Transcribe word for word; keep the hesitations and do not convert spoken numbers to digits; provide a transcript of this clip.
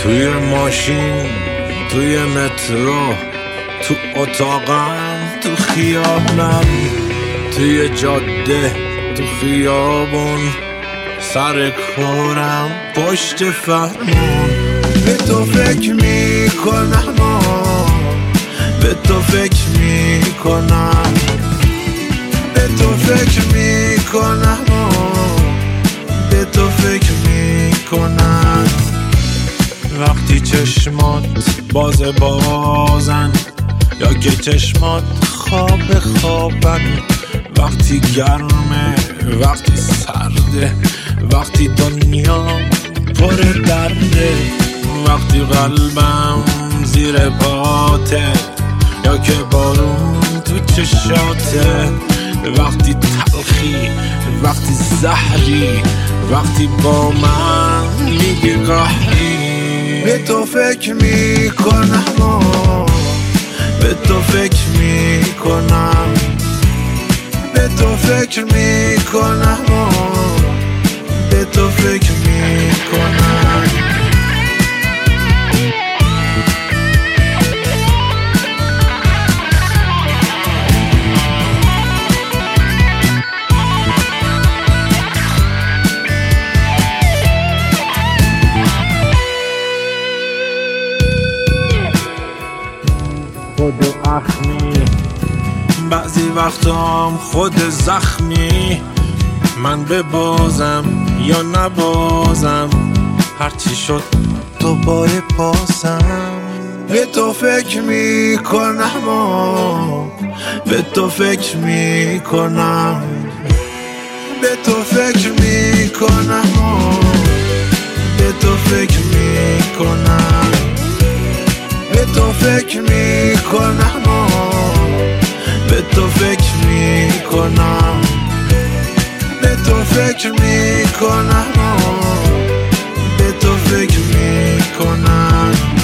توی ماشین، توی مترو، تو اتاقم، تو خیابونم، توی جاده، تو خیابون، سر کارم، پشت فرمون. به تو فکر میکنم، به تو فکر میکنم، به تو فکر میکنم، به تو فکر میکنم. وقتی چشمات باز بازن یا که چشمات خواب خوابن، وقتی گرمه، وقتی سرده، وقتی دنیا پر درده، وقتی قلبم زیر پاته یا که بارون تو چشاته، وقتی تلخی، وقتی زهری، وقتی با من میگی قهری. به تو فکر میکنم، به تو فکر میکنم، به تو فکر میکنم، به تو فکر میکنم. خود اخمی، بعضی وقتام خود زخمی، من ببازم یا نبازم، هرچی شد دوباره پاسم. به تو فکر میکنم، به تو فکر میکنم، به تو فکر میکنم، به تو فکر میکنم، به تو فکر میکنم، به تو فکر میکنم، به تو فکر میکنم، به تو فکر میکنم.